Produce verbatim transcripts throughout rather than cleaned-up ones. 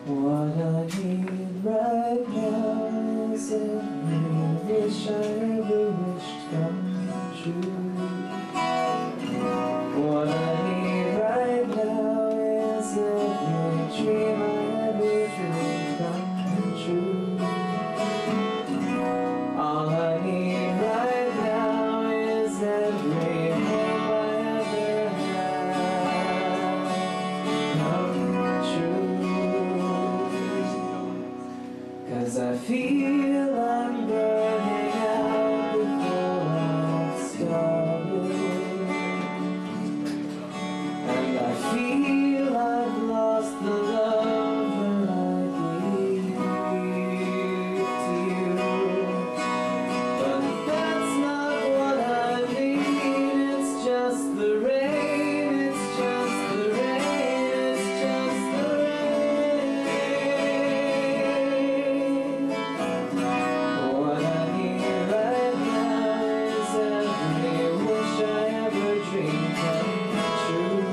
What I need right now is every wish I ever wished come true. What I need right now is every dream I ever dreamed come true. All I need right now is every hope I ever had come true. 'Cause I feel I'm burning out before I've started, and I feel I've lost the love that I gave to you. But that's not what I need. It's just the rain, it's just the rain, it's just the rain. What I need right now is every wish I ever dreamed come true.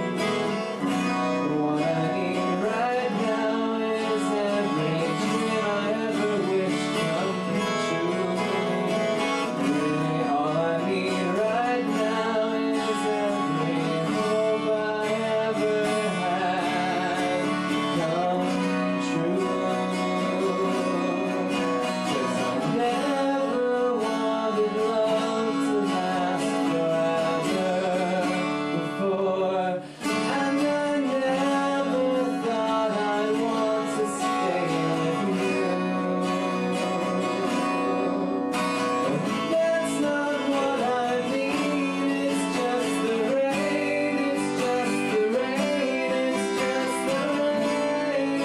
What I need right now is every dream I ever wished come true. Really, all I need right now is every hope I ever had come true. 'Cause I never wanted love to last forever before, and I never thought I'd want to stay with you. But that's not what I need. It's just the rain, it's just the rain, it's just the rain.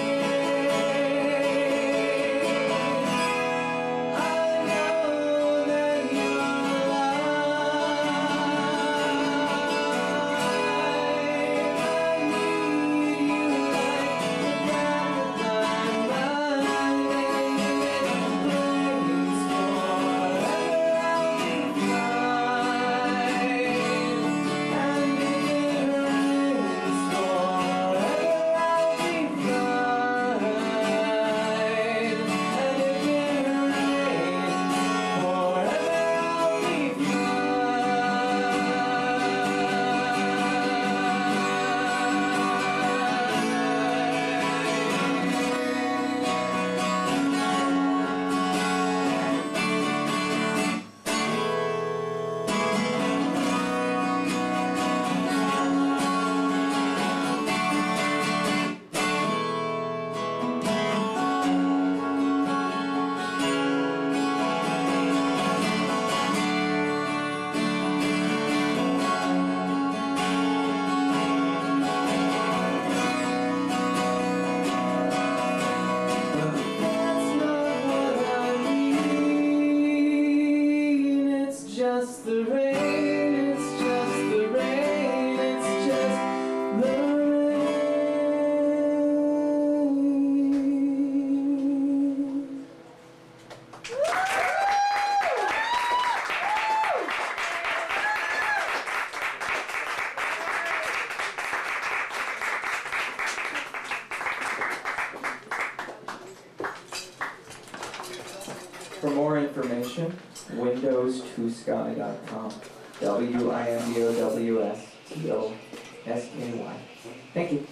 I know that you're alive. I need you like the breath of my mind. And if it rains forever, I'll be fine. And if it rains forever, I'll be fine. And if it rains forever, I'll be That's not what I need. It's just the rain, it's just the rain, it's just the rain. For more information, windows to sky dot com. W I N D O W S T O S K Y. Thank you.